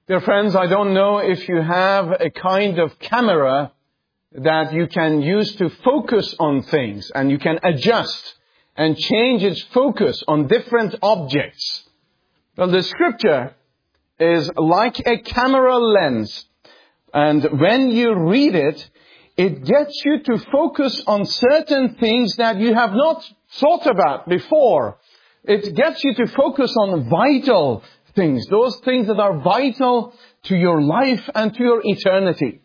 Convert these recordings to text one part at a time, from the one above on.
Dear friends, I don't know if you have a kind of camera that you can use to focus on things, and you can adjust and change its focus on different objects. Well, the Scripture is like a camera lens, and when you read it, it gets you to focus on certain things that you have not thought about before. It gets you to focus on vital things, those things that are vital to your life and to your eternity.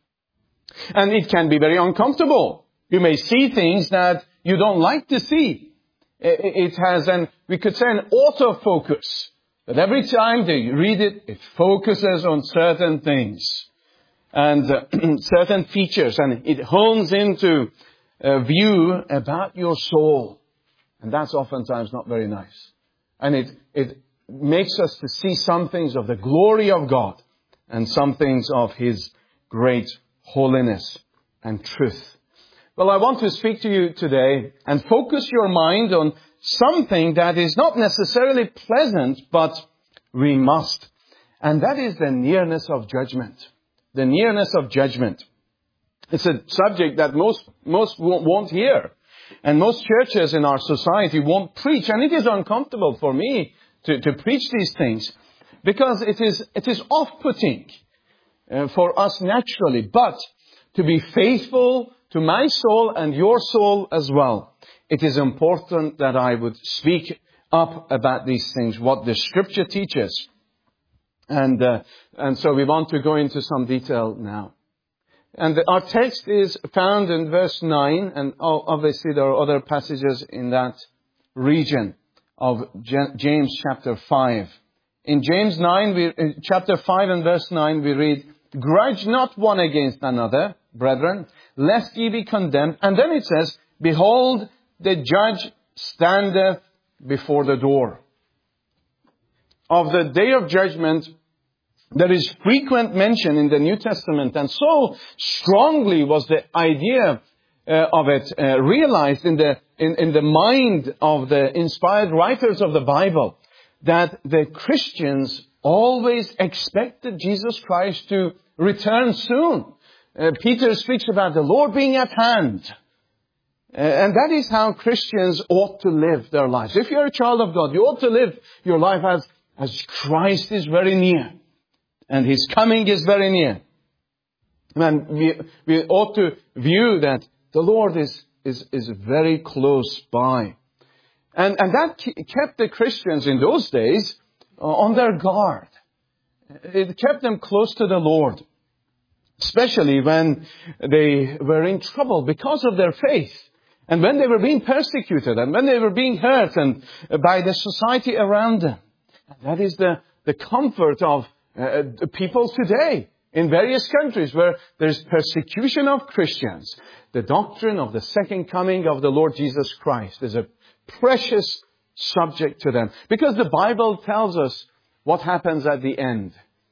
And it can be very uncomfortable. You may see things that you don't like to see. It has we could say an autofocus. But every time that you read it, it focuses on certain things and certain features, and it hones into a view about your soul. And that's oftentimes not very nice. And it makes us to see some things of the glory of God and some things of His great holiness and truth. Well, I want to speak to you today and focus your mind on something that is not necessarily pleasant, but we must. And that is the nearness of judgment. The nearness of judgment. It's a subject that most won't hear. And most churches in our society won't preach. And it is uncomfortable for me to preach these things, because it is off-putting for us naturally. But to be faithful to my soul and your soul as well, it is important that I would speak up about these things, what the Scripture teaches. And so we want to go into some detail now. And our text is found in verse 9, and obviously there are other passages in that region of James chapter 5. In James chapter 5 and verse 9 we read, "Grudge not one against another, brethren, lest ye be condemned." And then it says, "Behold, the judge standeth before the door." Of the day of judgment, there is frequent mention in the New Testament, and so strongly was the idea of it realized in the mind of the inspired writers of the Bible, that the Christians always expected Jesus Christ to return soon. Peter speaks about the Lord being at hand. And that is how Christians ought to live their lives. If you're a child of God, you ought to live your life as Christ is very near. And His coming is very near. And we ought to view that the Lord is very close by. And that kept the Christians in those days on their guard. It kept them close to the Lord, especially when they were in trouble because of their faith, and when they were being persecuted, and when they were being hurt and by the society around them. And that is the comfort of people today in various countries where there's persecution of Christians. The doctrine of the second coming of the Lord Jesus Christ is a precious subject to them, because the Bible tells us what happens at the end.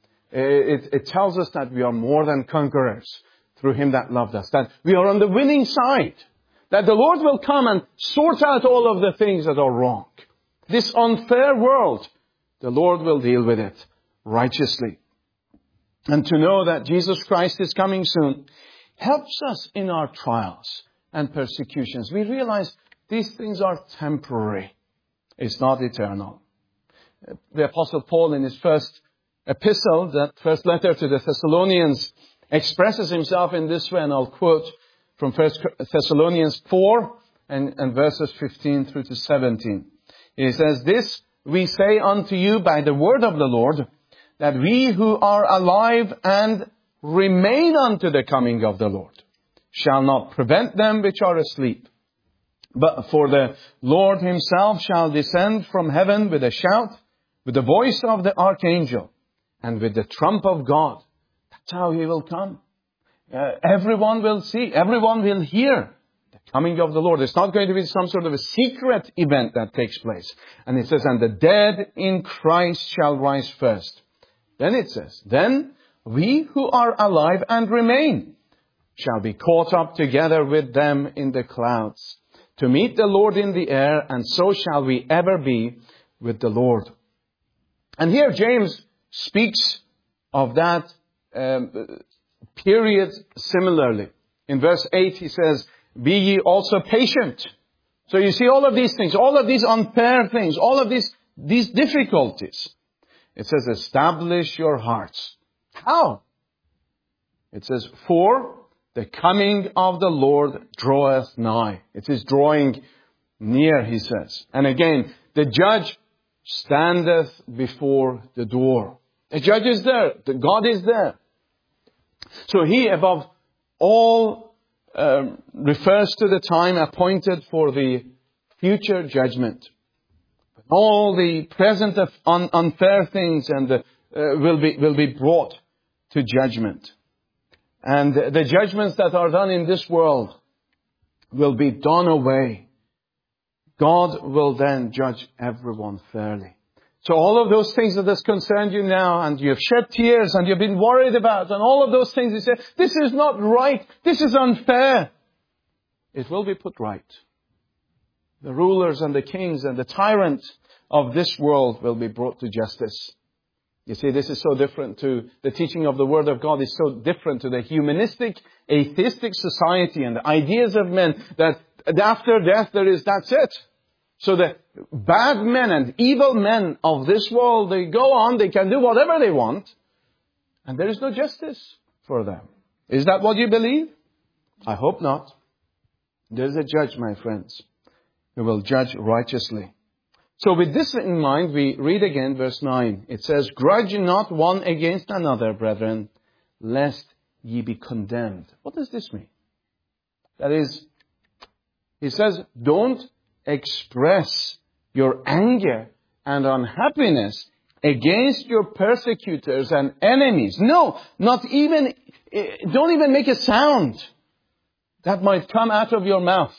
It tells us that we are more than conquerors through Him that loved us, that we are on the winning side, that the Lord will come and sort out all of the things that are wrong. This unfair world, the Lord will deal with it righteously. And to know that Jesus Christ is coming soon helps us in our trials and persecutions. We realize these things are temporary. It's not eternal. The Apostle Paul, in his first epistle, that first letter to the Thessalonians, expresses himself in this way, and I'll quote from 1 Thessalonians 4 and verses 15 through to 17. He says, "This we say unto you by the word of the Lord, that we who are alive and remain unto the coming of the Lord shall not prevent them which are asleep. But for the Lord Himself shall descend from heaven with a shout, with the voice of the archangel, and with the trump of God." That's how He will come. Everyone will see, everyone will hear the coming of the Lord. It's not going to be some sort of a secret event that takes place. And it says, "And the dead in Christ shall rise first." Then it says, "Then we who are alive and remain shall be caught up together with them in the clouds to meet the Lord in the air, and so shall we ever be with the Lord." And here James speaks of that period similarly. In verse 8 he says, be ye also patient. So you see all of these things, all of these unfair things, all of these difficulties. It says, establish your hearts. How? It says, for the coming of the Lord draweth nigh. It is drawing near, he says. And again, the judge standeth before the door. The judge is there. The God is there. So he, above all, refers to the time appointed for the future judgment. All the present unfair things and will be brought to judgment. And the judgments that are done in this world will be done away. God will then judge everyone fairly. So all of those things that has concerned you now, and you have shed tears, and you've been worried about, and all of those things, you say, this is not right, this is unfair. It will be put right. The rulers and the kings and the tyrants of this world will be brought to justice. You see, this is so different to the teaching of the Word of God, is so different to the humanistic, atheistic society and the ideas of men that after death that's it. So the bad men and evil men of this world, they go on, they can do whatever they want, and there is no justice for them. Is that what you believe? I hope not. There is a judge, my friends, who will judge righteously. So with this in mind, we read again verse 9. It says, grudge not one against another, brethren, lest ye be condemned. What does this mean? That is, he says, don't express your anger and unhappiness against your persecutors and enemies. No, don't even make a sound that might come out of your mouth.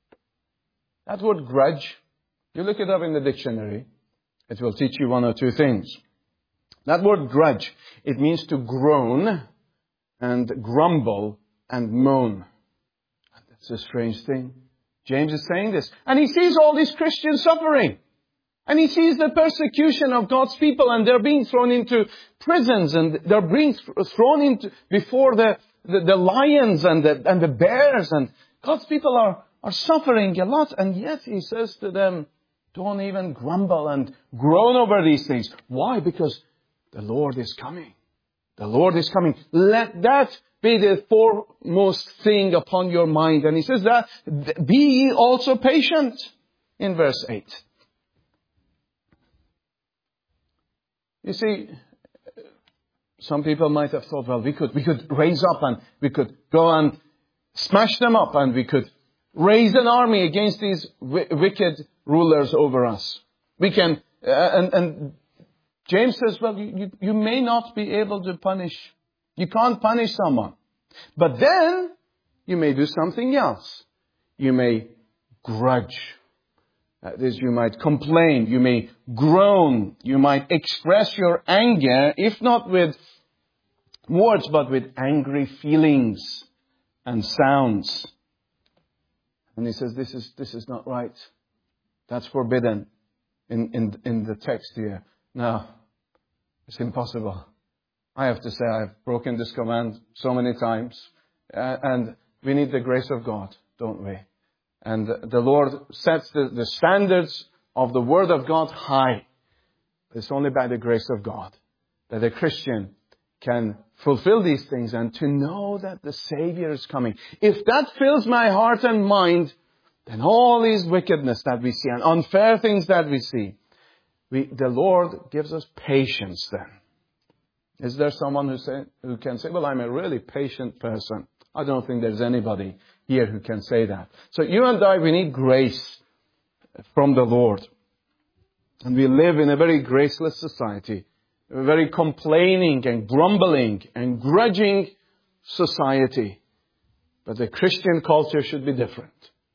That word grudge, you look it up in the dictionary, it will teach you one or two things. That word grudge, it means to groan and grumble and moan. That's a strange thing. James is saying this. And he sees all these Christians suffering. And he sees the persecution of God's people, and they're being thrown into prisons, and they're being thrown into before the lions and the bears, and God's people are suffering a lot. And yet he says to them, don't even grumble and groan over these things. Why? Because the Lord is coming. The Lord is coming. Let that be the foremost thing upon your mind. And he says that, be ye also patient, in verse 8. You see, some people might have thought, well, we could raise up and we could go and smash them up, and we could raise an army against these wicked rulers over us. We can, and James says, well, you may not be able to punish. You can't punish someone. But then you may do something else. You may grudge. That is, you might complain. You may groan. You might express your anger, if not with words, but with angry feelings and sounds. And he says, this is not right. That's forbidden in the text here. No, it's impossible. I have to say, I've broken this command so many times. And we need the grace of God, don't we? And the Lord sets the standards of the Word of God high. It's only by the grace of God that a Christian can fulfill these things and to know that the Savior is coming. If that fills my heart and mind, then all these wickedness that we see and unfair things that we see, the Lord gives us patience then. Is there someone who can say, well, I'm a really patient person? I don't think there's anybody here who can say that. So you and I, we need grace from the Lord. And we live in a very graceless society, a very complaining and grumbling and grudging society. But the Christian culture should be different.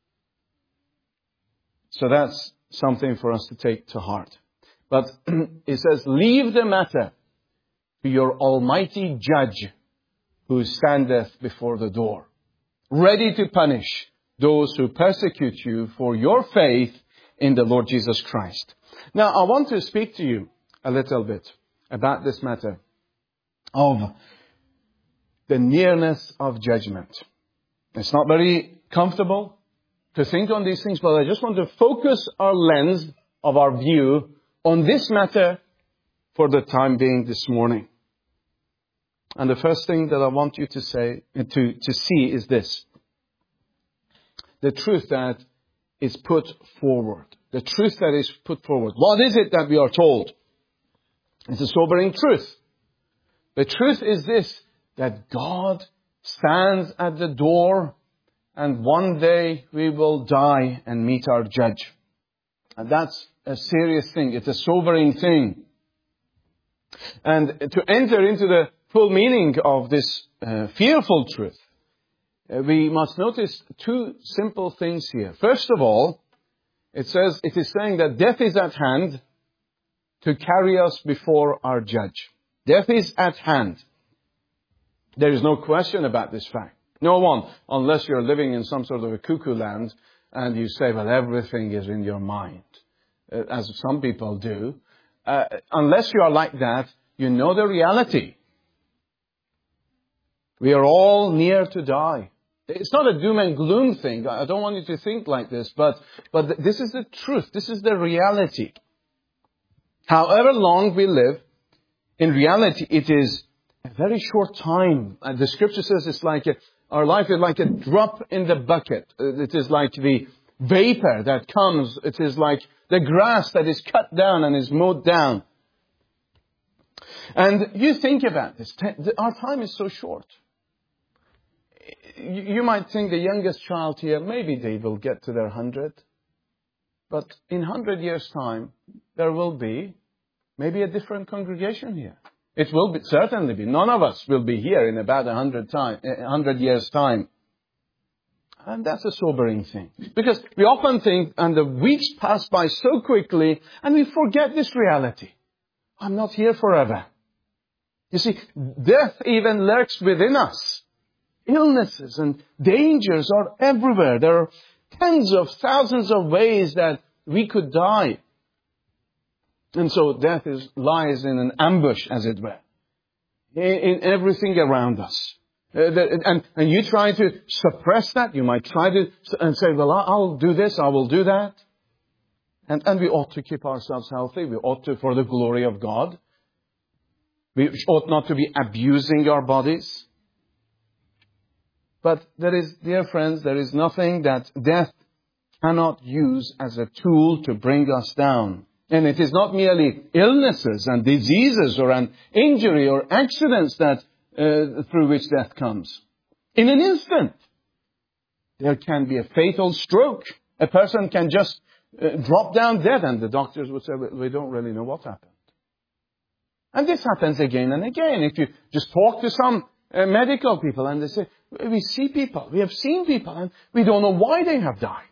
So that's something for us to take to heart. But it says, leave the matter to your almighty judge who standeth before the door, ready to punish those who persecute you for your faith in the Lord Jesus Christ. Now, I want to speak to you a little bit about this matter. of the nearness of judgment. It's not very comfortable to think on these things, but I just want to focus our lens of our view on this matter for the time being this morning. And the first thing that I want you to see is this. The truth that is put forward. The truth that is put forward. What is it that we are told? It's a sobering truth. The truth is this, that God stands at the door and one day we will die and meet our judge. And that's a serious thing. It's a sobering thing. And to enter into the full meaning of this fearful truth, we must notice two simple things here. First of all, it is saying that death is at hand to carry us before our judge. Death is at hand. There is no question about this fact. No one, unless you're living in some sort of a cuckoo land and you say, well, everything is in your mind, as some people do. Unless you are like that, you know the reality. We are all near to die. It's not a doom and gloom thing. I don't want you to think like this, but this is the truth. This is the reality. However long we live, in reality, it is a very short time. The scripture says it's like our life is like a drop in the bucket. It is like the vapor that comes. It is like the grass that is cut down and is mowed down. And you think about this. Our time is so short. You might think the youngest child here, maybe they will get to their 100. But in 100 years' time, there will be maybe a different congregation here. It will certainly be. None of us will be here in about 100 years' time. And that's a sobering thing. Because we often think, and the weeks pass by so quickly, and we forget this reality. I'm not here forever. You see, death even lurks within us. Illnesses and dangers are everywhere. There are tens of thousands of ways that we could die. And so death lies in an ambush, as it were, in everything around us. And you try to suppress that. You might try to and say, well, I'll do this, I will do that. And we ought to keep ourselves healthy. We ought to, for the glory of God. We ought not to be abusing our bodies. But dear friends, there is nothing that death cannot use as a tool to bring us down. And it is not merely illnesses and diseases or an injury or accidents that through which death comes. In an instant, there can be a fatal stroke. A person can just drop down dead, and the doctors would say, we don't really know what happened. And this happens again and again. If you just talk to some medical people and they say, we see people, we have seen people, and we don't know why they have died.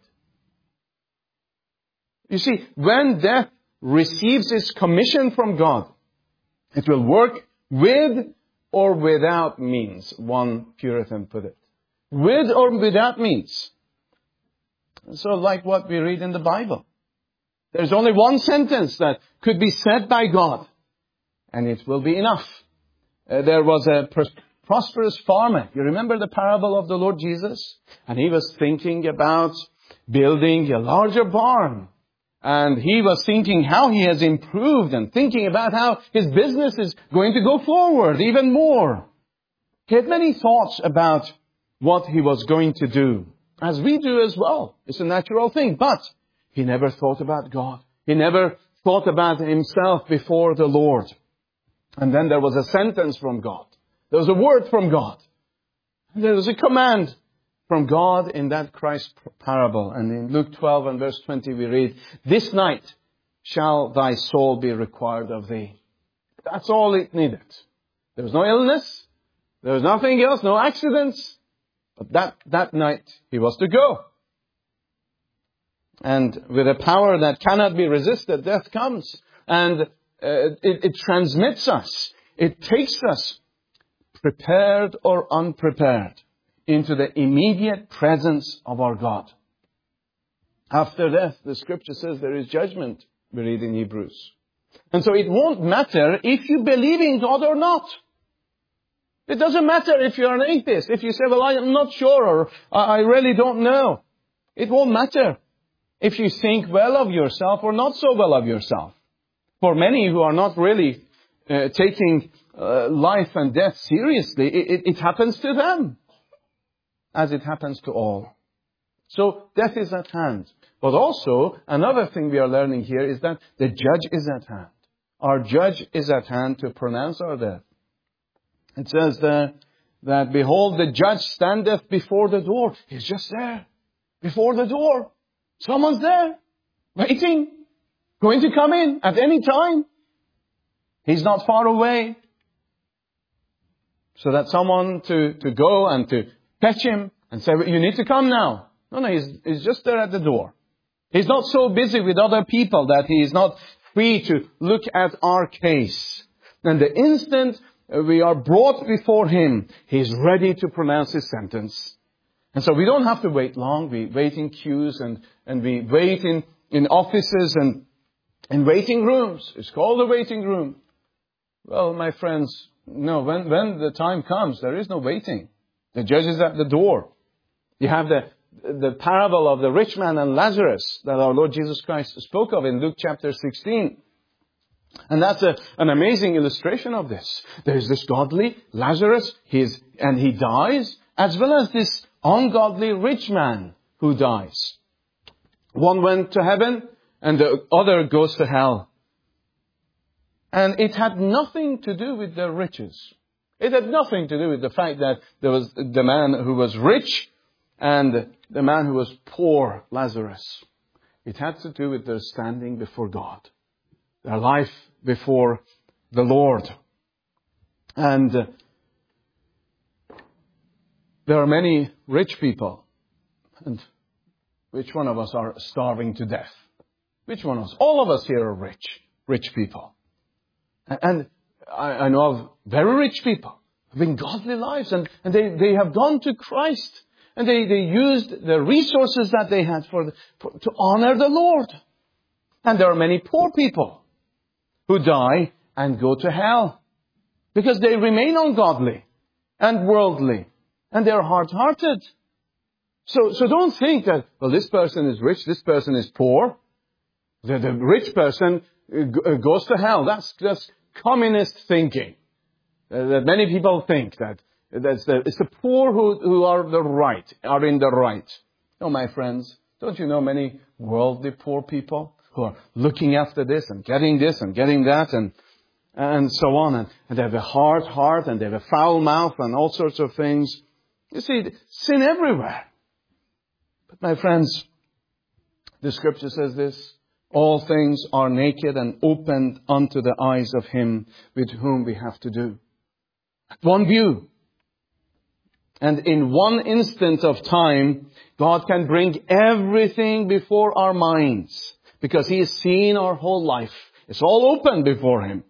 You see, when death receives its commission from God, it will work with or without means, one Puritan put it. With or without means. So like what we read in the Bible. There's only one sentence that could be said by God, and it will be enough. There was a prosperous farmer. You remember the parable of the Lord Jesus? And he was thinking about building a larger barn. And he was thinking how he has improved and thinking about how his business is going to go forward even more. He had many thoughts about what he was going to do, as we do as well. It's a natural thing. But he never thought about God. He never thought about himself before the Lord. And then there was a sentence from God. There was a word from God. And there was a command from God in that Christ parable. And in Luke 12 and verse 20 we read, this night shall thy soul be required of thee. That's all it needed. There was no illness. There was nothing else, no accidents. But that night he was to go. And with a power that cannot be resisted, death comes. And it transmits us. It takes us, prepared or unprepared, into the immediate presence of our God. After death, the scripture says there is judgment, we read in Hebrews. And so it won't matter if you believe in God or not. It doesn't matter if you're an atheist. If you say, well, I'm not sure, or I really don't know. It won't matter if you think well of yourself or not so well of yourself. For many who are not really taking life and death seriously, it happens to them, as it happens to all. So death is at hand. But also, another thing we are learning here is that the judge is at hand. Our judge is at hand to pronounce our death. It says that, behold, the judge standeth before the door. He's just there, before the door. Someone's there, waiting, going to come in at any time. He's not far away. So that someone to go and to fetch him and say, you need to come now. No, he's just there at the door. He's not so busy with other people that he is not free to look at our case. And the instant we are brought before him, he's ready to pronounce his sentence. And so we don't have to wait long. We wait in queues and we wait in offices and in waiting rooms. It's called a waiting room. Well, my friends, no, when the time comes, there is no waiting. The judge is at the door. You have the parable of the rich man and Lazarus that our Lord Jesus Christ spoke of in Luke chapter 16. And that's an amazing illustration of this. There's this godly Lazarus, and he dies, as well as this ungodly rich man who dies. One went to heaven and the other goes to hell. And it had nothing to do with their riches. It had nothing to do with the fact that there was the man who was rich and the man who was poor, Lazarus. It had to do with their standing before God. Their life before the Lord. And there are many rich people. And which one of us are starving to death? Which one of us? All of us here are rich people. And I know of very rich people living godly lives. And they have gone to Christ. And they used the resources that they had to honor the Lord. And there are many poor people who die and go to hell because they remain ungodly and worldly and they're hard-hearted. So don't think that, well, this person is rich, this person is poor. The rich person goes to hell. That's just communist thinking. That many people think that it's the poor who are in the right. No, my friends, don't you know many worldly poor people who are looking after this and getting that and so on. And they have a hard heart and they have a foul mouth and all sorts of things. You see, sin everywhere. But my friends, the scripture says this: all things are naked and opened unto the eyes of him with whom we have to do. At one view. And in one instant of time, God can bring everything before our minds. Because he has seen our whole life. It's all open before him.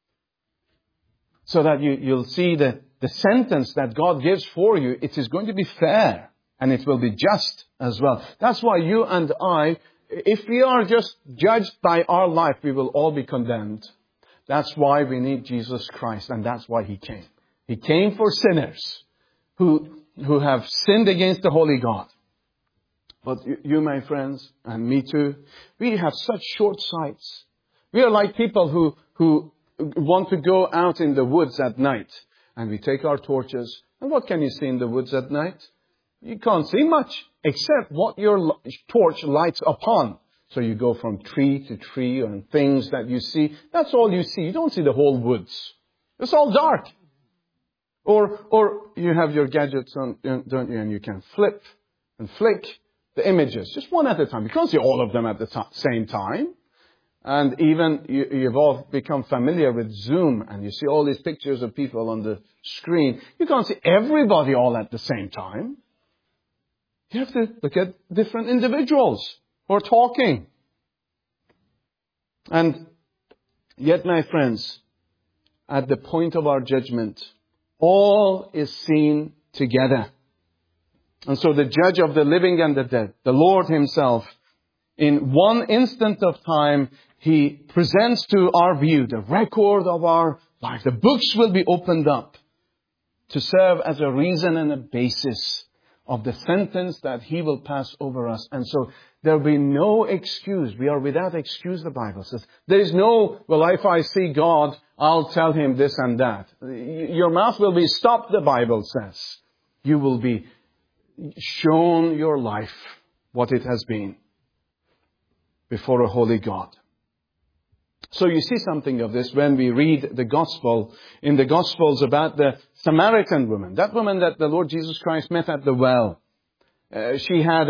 So that you'll see the sentence that God gives for you, it is going to be fair. And it will be just as well. That's why you and I, if we are just judged by our life, we will all be condemned. That's why we need Jesus Christ. And that's why he came. He came for sinners who have sinned against the holy God. But you, my friends, and me too, we have such short sights. We are like people who want to go out in the woods at night. And we take our torches. And what can you see in the woods at night? You can't see much except what your torch lights upon. So you go from tree to tree and things that you see. That's all you see. You don't see the whole woods. It's all dark. Or you have your gadgets on, don't you? And you can flip and flick the images, just one at a time. You can't see all of them at the same time. And even you've all become familiar with Zoom and you see all these pictures of people on the screen. You can't see everybody all at the same time. You have to look at different individuals who are talking. And yet, my friends, at the point of our judgment, all is seen together. And so the judge of the living and the dead, the Lord himself, in one instant of time, he presents to our view the record of our life. The books will be opened up. to serve as a reason and a basis of the sentence that He will pass over us. And so there will be no excuse. We are without excuse, the Bible says. There is no, well, if I see God, I'll tell Him this and that. Your mouth will be stopped, the Bible says. You will be shown your life, what it has been, before a holy God. So you see something of this when we read the Gospel, in the Gospels about the Samaritan woman. That woman that the Lord Jesus Christ met at the well. She had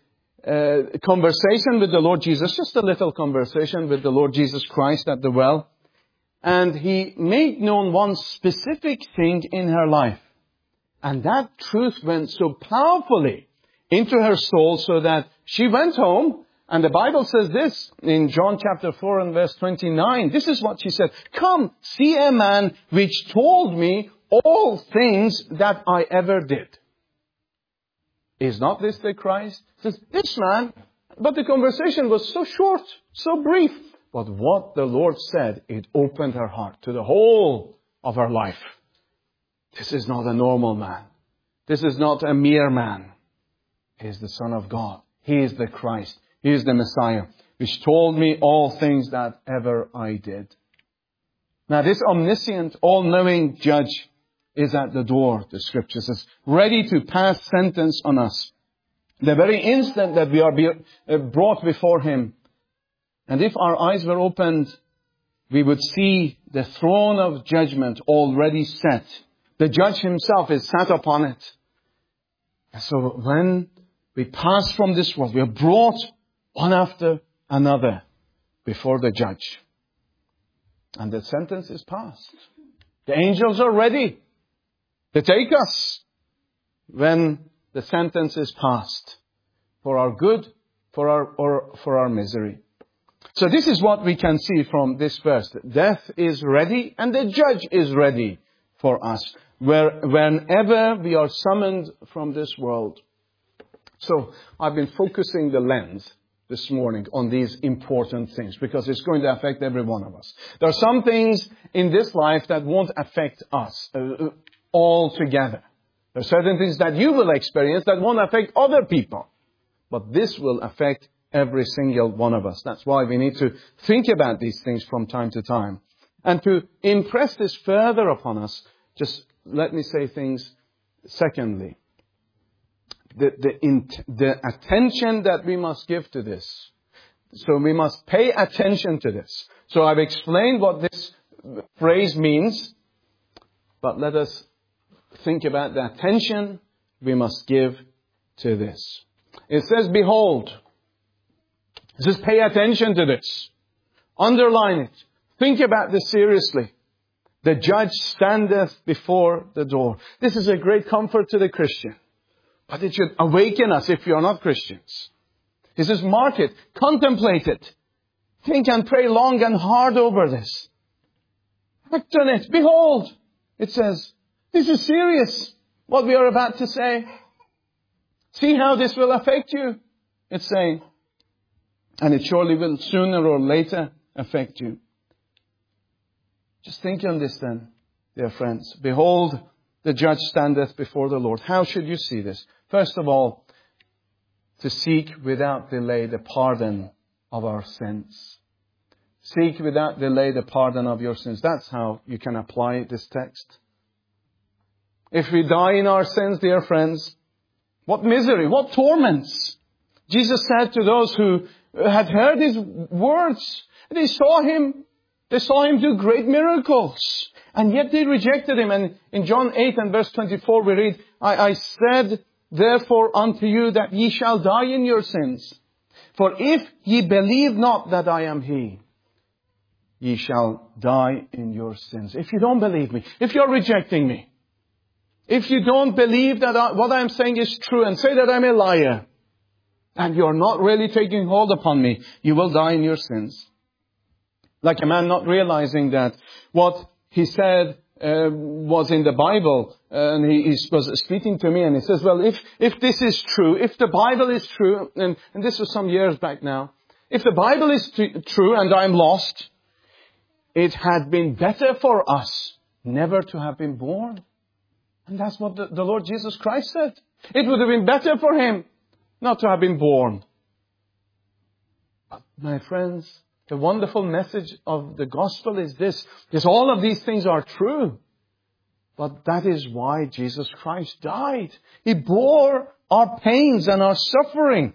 a conversation with the Lord Jesus, just a little conversation with the Lord Jesus Christ at the well. And He made known one specific thing in her life. And that truth went so powerfully into her soul so that she went home. And the Bible says this in John chapter 4 and verse 29. This is what she said. Come, see a man which told me all things that I ever did. Is not this the Christ? Says, this man. But the conversation was so short, so brief. But what the Lord said, it opened her heart to the whole of her life. This is not a normal man. This is not a mere man. He is the Son of God. He is the Christ. He is the Messiah, which told me all things that ever I did. Now this omniscient, all-knowing judge is at the door, the Scripture says, ready to pass sentence on us. The very instant that we are brought before Him. And if our eyes were opened, we would see the throne of judgment already set. The judge Himself is sat upon it. And so when we pass from this world, we are brought one after another before the judge. And the sentence is passed. The angels are ready to take us when the sentence is passed. For our good, for our misery. So this is what we can see from this verse. Death is ready and the judge is ready for us. Whenever we are summoned from this world. So I've been focusing the lens this morning on these important things because it's going to affect every one of us. There are some things in this life that won't affect us altogether. There are certain things that you will experience that won't affect other people. But this will affect every single one of us. That's why we need to think about these things from time to time. And to impress this further upon us, just let me say things secondly. The attention that we must give to this. So we must pay attention to this. So I've explained what this phrase means. But let us think about the attention we must give to this. It says, behold. It says, pay attention to this. Underline it. Think about this seriously. The judge standeth before the door. This is a great comfort to the Christian. But it should awaken us if you are not Christians. He says, mark it, contemplate it. Think and pray long and hard over this. Act on it. Behold, it says, this is serious, what we are about to say. See how this will affect you, it's saying. And it surely will sooner or later affect you. Just think on this then, dear friends. Behold, the judge standeth before the Lord. How should you see this? First of all, to seek without delay the pardon of our sins. Seek without delay the pardon of your sins. That's how you can apply this text. If we die in our sins, dear friends, what misery, what torments. Jesus said to those who had heard His words, they saw Him do great miracles. And yet they rejected Him. And in John 8 and verse 24 we read, I said therefore unto you that ye shall die in your sins. For if ye believe not that I am He, ye shall die in your sins. If you don't believe me, if you're rejecting me, if you don't believe that what I'm saying is true and say that I'm a liar, and you're not really taking hold upon me, you will die in your sins. Like a man not realizing that what he said was in the Bible, and he was speaking to me, and he says, well, if this is true, if the Bible is true, and this was some years back now, if the Bible is true and I'm lost, it had been better for us never to have been born. And that's what the Lord Jesus Christ said. It would have been better for Him not to have been born. But my friends, the wonderful message of the gospel is this. Yes, all of these things are true. But that is why Jesus Christ died. He bore our pains and our suffering.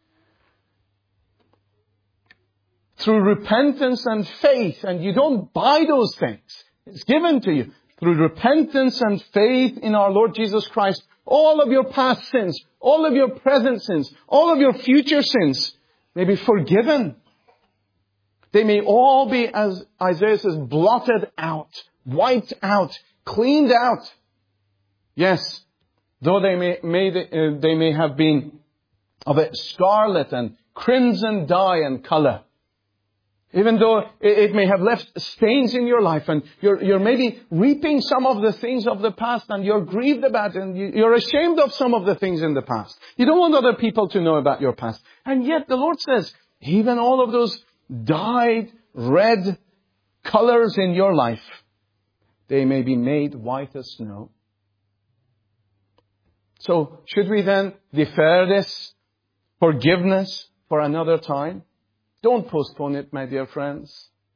Through repentance and faith. And you don't buy those things. It's given to you. Through repentance and faith in our Lord Jesus Christ. All of your past sins, all of your present sins, all of your future sins may be forgiven. They may all be, as Isaiah says, blotted out, wiped out, cleaned out. Yes, though they may have been of a scarlet and crimson dye and color. Even though it may have left stains in your life and you're maybe reaping some of the things of the past and you're grieved about it and you're ashamed of some of the things in the past. You don't want other people to know about your past. And yet the Lord says, even all of those dyed red colors in your life, they may be made white as snow. So should we then defer this forgiveness for another time? Don't postpone it, my dear friends.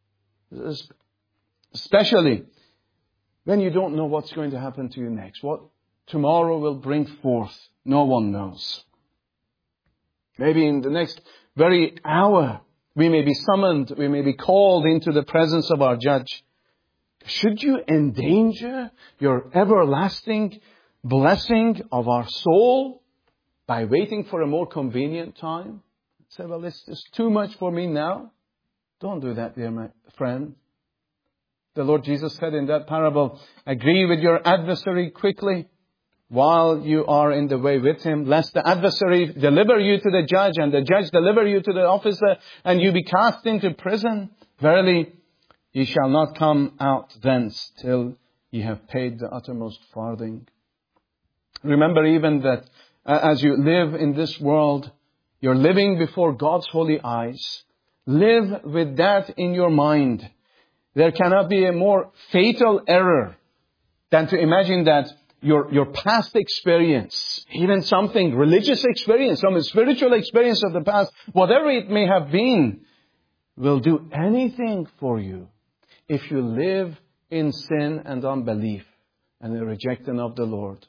Especially when you don't know what's going to happen to you next. What tomorrow will bring forth, no one knows. Maybe in the next very hour, we may be summoned, we may be called into the presence of our judge. Should you endanger your everlasting blessing of our soul by waiting for a more convenient time? Say, well, it's just too much for me now. Don't do that, dear my friend. The Lord Jesus said in that parable, agree with your adversary quickly while you are in the way with him, lest the adversary deliver you to the judge and the judge deliver you to the officer and you be cast into prison. Verily, ye shall not come out thence till ye have paid the uttermost farthing. Remember even that as you live in this world, you're living before God's holy eyes. Live with that in your mind. There cannot be a more fatal error than to imagine that your past experience, even something religious experience, some spiritual experience of the past, whatever it may have been, will do anything for you if you live in sin and unbelief and the rejecting of the Lord.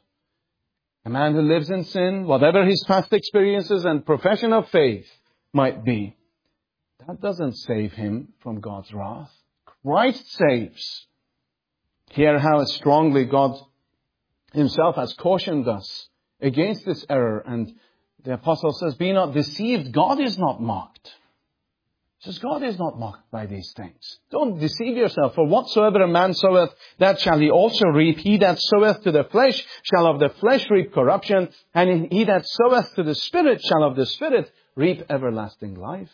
A man who lives in sin, whatever his past experiences and profession of faith might be, that doesn't save him from God's wrath. Christ saves. Hear how strongly God Himself has cautioned us against this error. And the apostle says, be not deceived. God is not mocked. He says, God is not mocked by these things. Don't deceive yourself. For whatsoever a man soweth, that shall he also reap. He that soweth to the flesh shall of the flesh reap corruption. And he that soweth to the Spirit shall of the Spirit reap everlasting life.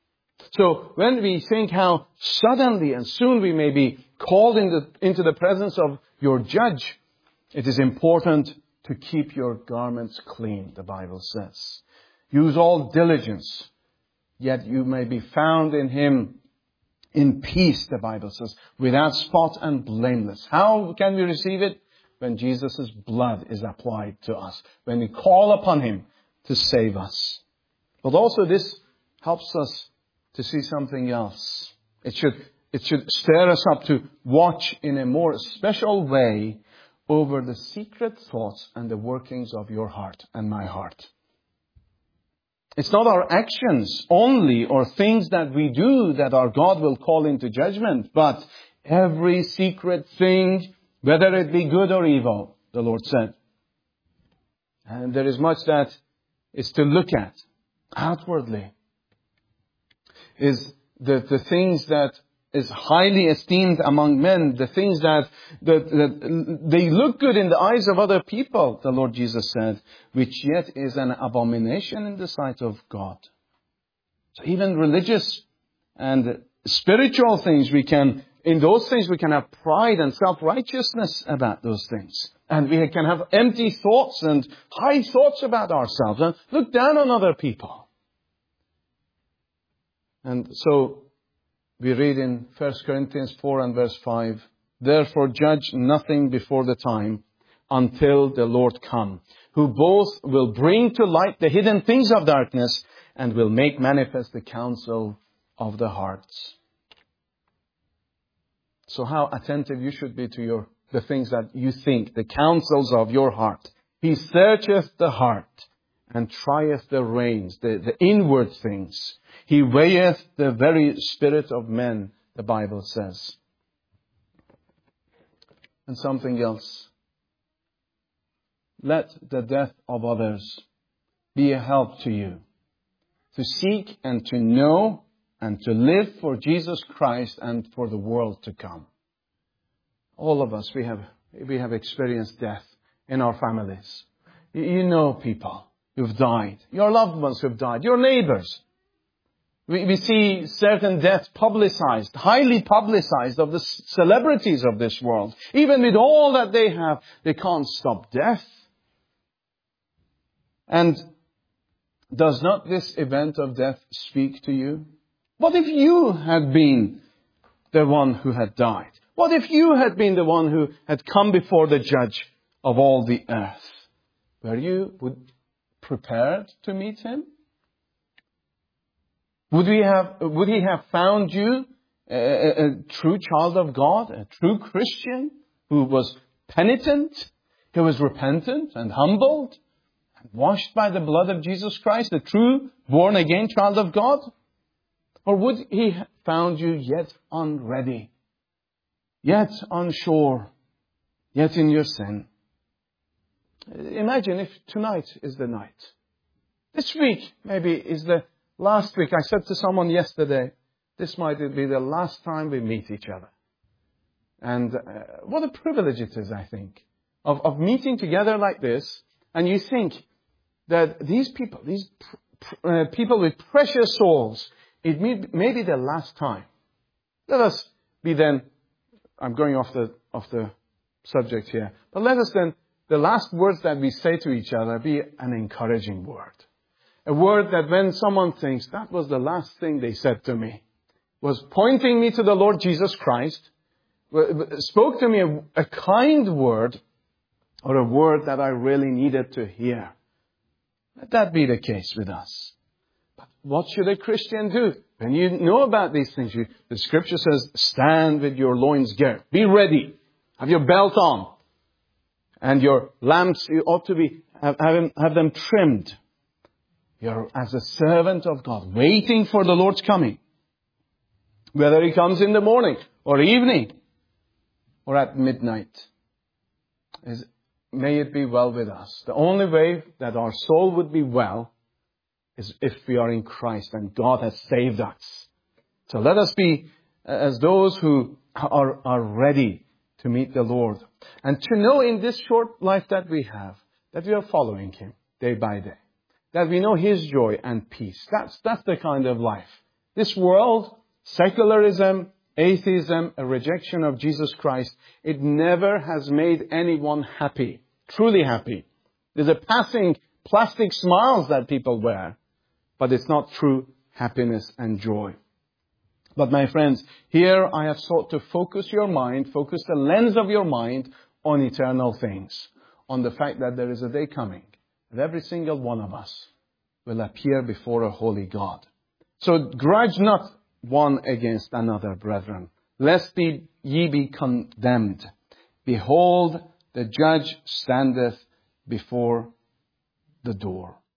So when we think how suddenly and soon we may be called into the presence of your judge, it is important to keep your garments clean, the Bible says. Use all diligence, yet you may be found in Him in peace, the Bible says, without spot and blameless. How can we receive it? When Jesus' blood is applied to us, when we call upon Him to save us. But also this helps us to see something else. It should stir us up to watch in a more special way over the secret thoughts and the workings of your heart and my heart. It's not our actions only or things that we do that our God will call into judgment, but every secret thing, whether it be good or evil, the Lord said. And there is much that is to look at outwardly. Is the things that is highly esteemed among men, the things that they look good in the eyes of other people, the Lord Jesus said, which yet is an abomination in the sight of God. So even religious and spiritual things, in those things we can have pride and self-righteousness about those things. And we can have empty thoughts and high thoughts about ourselves and look down on other people. And so we read in 1 Corinthians 4 and verse 5, therefore judge nothing before the time, until the Lord come, who both will bring to light the hidden things of darkness and will make manifest the counsel of the hearts. So how attentive you should be to the things that you think, the counsels of your heart. He searcheth the heart and trieth the reins, the inward things. He weigheth the very spirit of men, the Bible says. And something else. Let the death of others be a help to you to seek and to know and to live for Jesus Christ and for the world to come. All of us, we have experienced death in our families. You know people who've died. Your loved ones who've died. Your neighbors. We see certain deaths publicized, highly publicized of the celebrities of this world. Even with all that they have, they can't stop death. And does not this event of death speak to you? What if you had been the one who had died? What if you had been the one who had come before the judge of all the earth? Were you prepared to meet him? Would he have found you a true child of God, a true Christian who was penitent, who was repentant and humbled, and washed by the blood of Jesus Christ, a true born-again child of God? Or would he have found you yet unready, yet unsure, yet in your sin? Imagine if tonight is the night. This week maybe is the last week. I said to someone yesterday, this might be the last time we meet each other. And what a privilege it is, I think, of meeting together like this. And you think that these people with precious souls, it may be the last time. Let us be then, I'm going off the subject here, but let us then, the last words that we say to each other be an encouraging word. A word that when someone thinks, that was the last thing they said to me, was pointing me to the Lord Jesus Christ, spoke to me a kind word, or a word that I really needed to hear. Let that be the case with us. But what should a Christian do? When you know about these things, the scripture says, stand with your loins girt. Be ready. Have your belt on. And your lamps, you ought to have them trimmed. You're as a servant of God, waiting for the Lord's coming. Whether He comes in the morning or evening or at midnight. May it be well with us. The only way that our soul would be well is if we are in Christ and God has saved us. So let us be as those who are ready to meet the Lord. And to know in this short life that we have, that we are following Him day by day. That we know His joy and peace. That's the kind of life. This world, secularism, atheism, a rejection of Jesus Christ, it never has made anyone happy, truly happy. There's a passing plastic smiles that people wear, but it's not true happiness and joy. But my friends, here I have sought to focus your mind, focus the lens of your mind on eternal things, on the fact that there is a day coming, that every single one of us will appear before a holy God. So grudge not one against another, brethren, lest ye be condemned. Behold, the judge standeth before the door.